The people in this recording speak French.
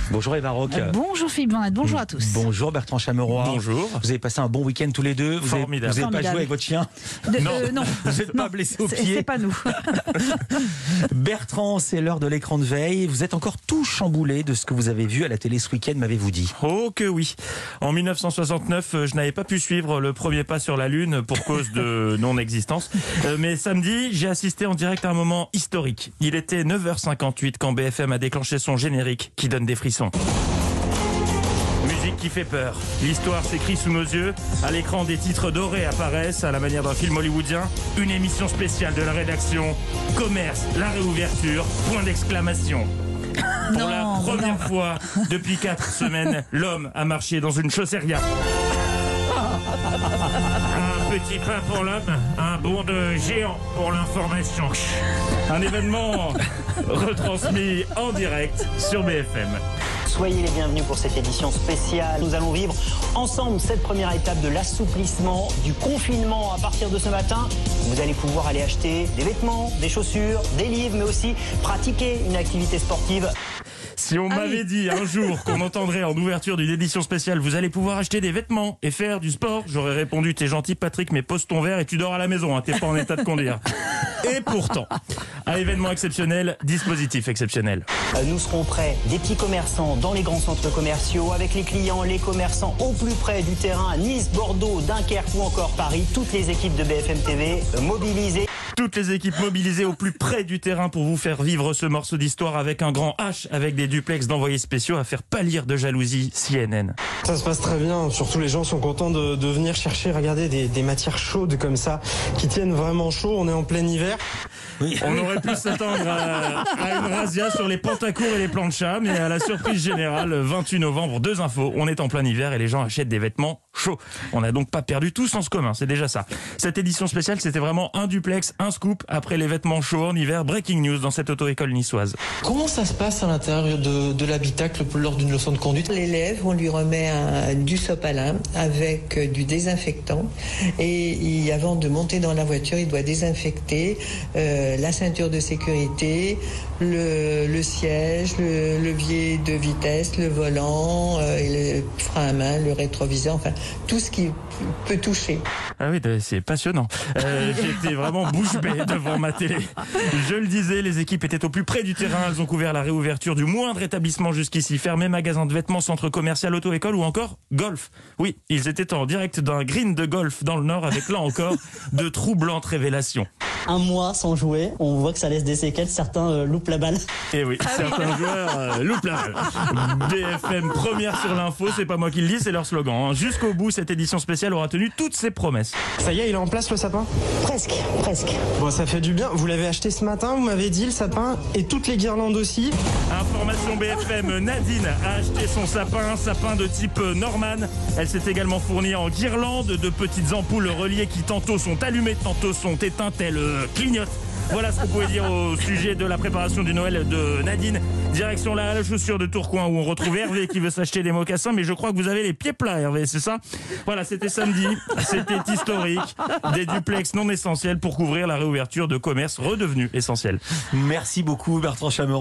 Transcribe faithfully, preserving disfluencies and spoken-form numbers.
Bonjour Eva Rock. Euh, bonjour Philippe Van Nett, bonjour à tous. Bonjour Bertrand Chameroy. Bonjour. Vous avez passé un bon week-end tous les deux. Vous avez, Formidable. vous n'avez pas Formidable. joué avec votre chien? De- Non. euh, non. Vous n'êtes pas Non, blessé au c'est- pied? C'est pas nous. Bertrand, c'est l'heure de l'écran de veille. Vous êtes encore tout chamboulé de ce que vous avez vu à la télé ce week-end, m'avez-vous dit? Oh que oui. En mille neuf cent soixante-neuf, euh, je n'avais pas pu suivre le premier pas sur la Lune pour cause de non-existence. Euh, mais samedi, j'ai assisté en direct à un moment historique. Il était neuf heures cinquante-huit quand B F M a déclenché son générique qui donne des frissons. Musique qui fait peur. L'histoire s'écrit sous nos yeux. À l'écran, des titres dorés apparaissent à la manière d'un film hollywoodien. Une émission spéciale de la rédaction. Commerce, la réouverture, point d'exclamation. Pour Non, la première non. fois depuis quatre semaines, l'homme a marché dans une chausseria. Un petit pas pour l'homme, un bond de géant pour l'information. Un événement retransmis en direct sur B F M. Soyez les bienvenus pour cette édition spéciale. Nous allons vivre ensemble cette première étape de l'assouplissement du confinement. À partir de ce matin, vous allez pouvoir aller acheter des vêtements, des chaussures, des livres, mais aussi pratiquer une activité sportive. Si on Ah m'avait oui. dit un jour qu'on entendrait en ouverture d'une édition spéciale, vous allez pouvoir acheter des vêtements et faire du sport, j'aurais répondu, t'es gentil Patrick, mais pose ton verre et tu dors à la maison, hein, t'es pas en état de conduire. Et pourtant, à événement exceptionnel, dispositif exceptionnel. Euh, Nous serons près des petits commerçants dans les grands centres commerciaux, avec les clients, les commerçants au plus près du terrain, Nice, Bordeaux, Dunkerque ou encore Paris. Toutes les équipes de B F M T V euh, mobilisées. Toutes les équipes mobilisées au plus près du terrain pour vous faire vivre ce morceau d'histoire avec un grand H, avec des duplex d'envoyés spéciaux à faire pâlir de jalousie C N N. Ça se passe très bien, surtout les gens sont contents de, de venir chercher, regarder des, des matières chaudes comme ça, qui tiennent vraiment chaud, on est en plein hiver. Oui. On aurait pu s'attendre à, à une razzia sur les pantacours et les planchas, mais à la surprise générale, vingt-huit novembre, deux infos, on est en plein hiver et les gens achètent des vêtements chauds. On n'a donc pas perdu tout sens commun, c'est déjà ça. Cette édition spéciale, c'était vraiment un duplex, un scoop après les vêtements chauds en hiver. Breaking news dans cette auto-école niçoise. Comment ça se passe à l'intérieur de, de l'habitacle lors d'une leçon de conduite? L'élève, on lui remet un, du sopalin avec euh, du désinfectant et il- avant de monter dans la voiture, il doit désinfecter euh, la ceinture de sécurité, le, le siège, le levier de vitesse, le volant, euh, et le frein à main, le rétroviseur, enfin tout ce qui peut toucher. Ah oui, c'est passionnant. Euh, J'étais vraiment bouche bée devant ma télé. Je le disais, les équipes étaient au plus près du terrain. Elles ont couvert la réouverture du moindre établissement jusqu'ici. Fermé, magasin de vêtements, centre commercial, auto-école ou encore golf. Oui, ils étaient en direct d'un green de golf dans le Nord avec là encore de troublantes révélations. Un mois sans jouer, on voit que ça laisse des séquelles, certains euh, loupent la balle. Et oui, certains joueurs euh, loupent la balle. B F M première sur l'info, c'est pas moi qui le dis, c'est leur slogan. hein. Jusqu'au bout, cette édition spéciale aura tenu toutes ses promesses. Ça y est, il est en place le sapin? Presque, presque. Bon, ça fait du bien. Vous l'avez acheté ce matin, vous m'avez dit, le sapin, et toutes les guirlandes aussi. Information B F M, Nadine a acheté son sapin, un sapin de type Norman. Elle s'est également fournie en guirlandes de petites ampoules reliées qui tantôt sont allumées, tantôt sont éteintes, elles euh, clignotent. Voilà ce que vous pouvez dire au sujet de la préparation du Noël de Nadine. Direction la halle chaussure de Tourcoing où on retrouve Hervé qui veut s'acheter des mocassins, mais je crois que vous avez les pieds plats, Hervé, c'est ça? Voilà, c'était samedi, c'était historique, des duplex non essentiels pour couvrir la réouverture de commerces redevenus essentiels. Merci beaucoup Bertrand Chameroy.